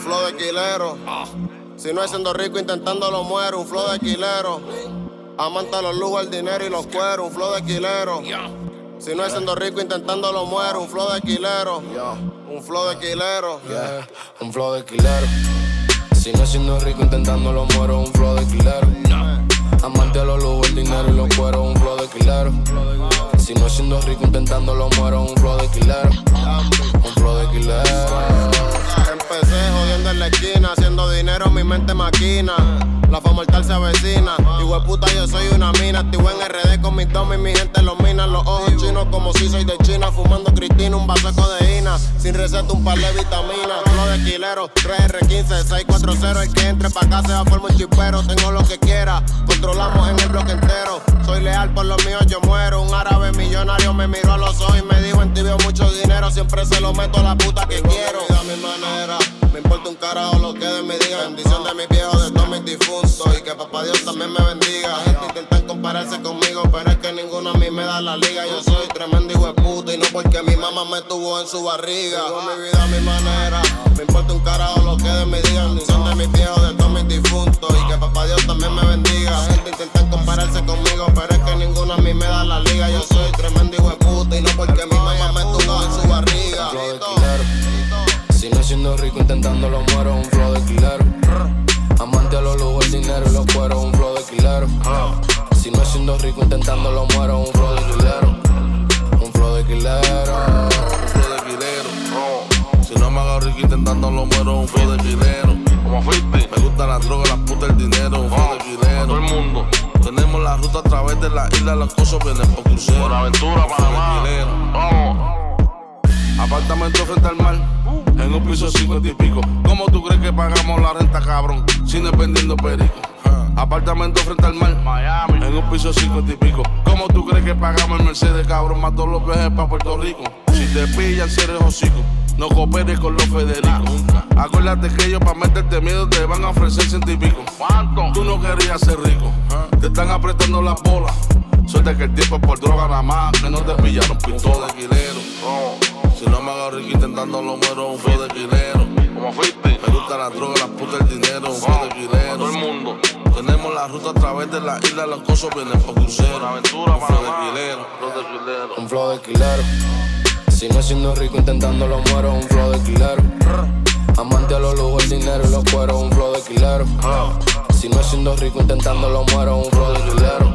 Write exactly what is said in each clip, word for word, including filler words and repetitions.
flow de quilero. Si no es siendo rico intentándolo muero, un flow de quilero. Amante a los lujos, el dinero y los cueros, un flow de quilero. Si no es siendo rico intentándolo muero, un flow de quilero. Un flow de quilero. Yeah, un flow de quilero. Si no es siendo rico intentándolo muero, un flow de quilero. Amante a los lujos, el dinero y los cueros, un flow de quilero. Si no es siendo rico intentándolo muero, un flow de quilero. Un flow de quilero. Empecé jodiendo en la esquina, haciendo dinero mi mente maquina. La fama mortal se avecina. Hijo de puta, yo soy una mina. Activo en R D con mis domis, mi gente los mina. Los ojos chinos como si soy de China. Fumando Cristina, un vaso de codeína. Sin receta, un par de vitaminas. Flow de quilero, tres R quince, seis cuatro cero. El que entre pa' acá se va por un chipero. Tengo lo que quiera, controlamos en el bloque entero. Soy leal, por los míos yo muero. Un árabe millonario me miró a los ojos y me dijo: en ti veo mucho dinero, siempre se lo meto a la puta que quiero. A mi manera, me importa un carajo lo que de me diga. Bendición de mis viejos, de todos mis difuntos. Y que papá Dios también me bendiga. Gente intentan compararse conmigo, pero es que ninguno a mí me da la liga. Yo soy tremendo hijo de puta y no porque mi mamá me tuvo en su barriga. Vivo mi vida a mi manera, me importa un carajo lo que de me digan. Bendición de mis viejos, de todos mis difuntos. Y que papá Dios también me bendiga. Gente intentan compararse conmigo, pero es que ninguno a mí me da la liga. Yo soy tremendo hijo de puta y no porque mi mamá me tuvo en su barriga. Un flow de quilero. Si no es siendo rico intentándolo muero, un flow de quilero. Amante a los lujos, el dinero y los cueros, un flow de quilero. Si no es siendo rico intentándolo muero, un flow de quilero. Un flow de quilero. Un flow de quilero. Si no me hago rico intentándolo muero, un flow de quilero. Como fuiste, me gusta la droga, la puta, el dinero, un flow de quilero. Todo el mundo. Tenemos la ruta a través de la isla, los cosas vienen por crucero. Por aventura, Panamá. Vamos. Apartamento frente al mar, en un piso cincuenta y pico. ¿Cómo tú crees que pagamos la renta, cabrón? Cine vendiendo perico. Apartamento frente al mar, Miami, en un piso cincuenta y pico. ¿Cómo tú crees que pagamos el Mercedes, cabrón? Más todos los viajes pa' Puerto Rico. Si te pillan, cierres hocico. No cooperes con los Federicos. Acuérdate que ellos pa' meterte miedo te van a ofrecer ciento y pico. ¿Cuánto? Tú no querías ser rico. Te están apretando las bolas. Suerte que el tiempo es por droga nada más. Que no te pillaron pistola de quilero. Si no me hago rico intentándolo muero, un flow de quilero. Como fuiste, me gusta la droga, la puta, el dinero, un flow de quilero. Todo el mundo. Tenemos la ruta a través de la isla, los cosas vienen por crucero. Una aventura, un flow de quilero, flow de quilero. Un flow de quilero. Si no es siendo rico intentándolo muero, un flow de quilero. Amante a los lujos, el dinero y los cueros, un flow de quilero. Si no es siendo rico intentándolo muero, un flow de quilero.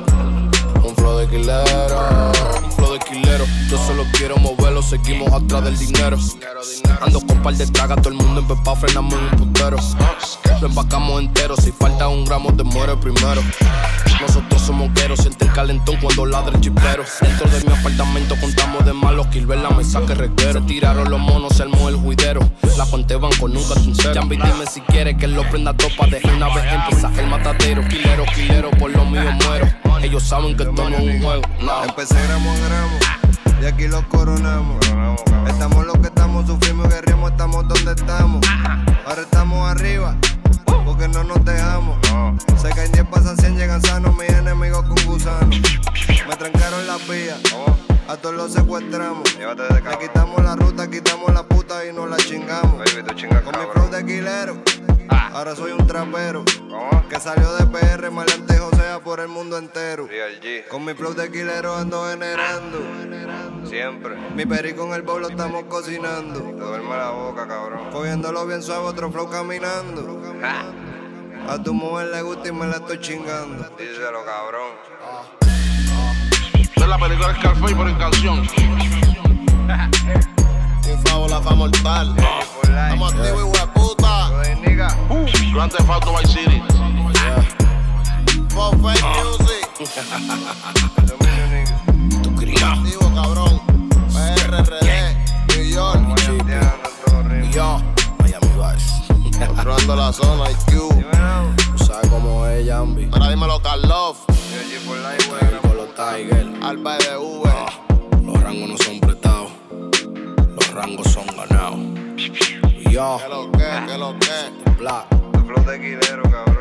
Un flow de quilero. Un flow de quilero. Yo solo quiero moverlo, seguimos atrás del dinero. Ando con par de tragas, todo el mundo empezó, frenamos en un putero. Lo empacamos entero, si falta un gramo te muere primero. Nosotros somos gueros, siente el calentón cuando ladra el chipero. Dentro de mi apartamento contamos de malos, Kilber la mesa que reguero. Se tiraron los monos, se armó el juidero. La cuenta de banco nunca sincero. Jambi, dime si quieres que lo prenda topa. De una vez empieza el matadero. Quilero, quilero, por lo mío muero. Ellos saben que esto no es un juego, no. Empecé gramo a gramo, y aquí los coronamos. Estamos los que estamos, sufrimos y guerreamos, estamos donde estamos. Ahora estamos arriba, porque no nos dejamos. Se caen diez, pasan cien, llegan sanos, mis enemigos con gusanos. Me trancaron las vías, a todos los secuestramos. Le quitamos la ruta, quitamos la puta y nos la chingamos. Con mi flow de quilero, ahora soy un trapero que salió de P R, maleantejo sea por el mundo entero. Con mi flow de quilero ando generando. Siempre. Mi perico en el bowl lo estamos cocinando. Te duerme la boca, cabrón. Cogiéndolo bien suave, otro flow caminando. A tu mujer le gusta y me la estoy chingando. Díselo, cabrón. Esta es la película Scarface, pero en canción. Infavo la fama mortal. Estamos activos, hijo de puta. Grand Theft Auto Vice City. For fake music. Tu cría. Activo, cabrón. P R R D, New York. Y yo, Miami Vice. Controlando la zona, I Q. Tú sabes cómo es, Jambi. Ahora dímelo, Carlos. Con los Tiger. Alba de V. Ah, los rangos no son prestados. Los rangos son ganados. Y yo, ¿Qué lo que? ¿Qué lo que? Black. Tu flow de quilero, cabrón.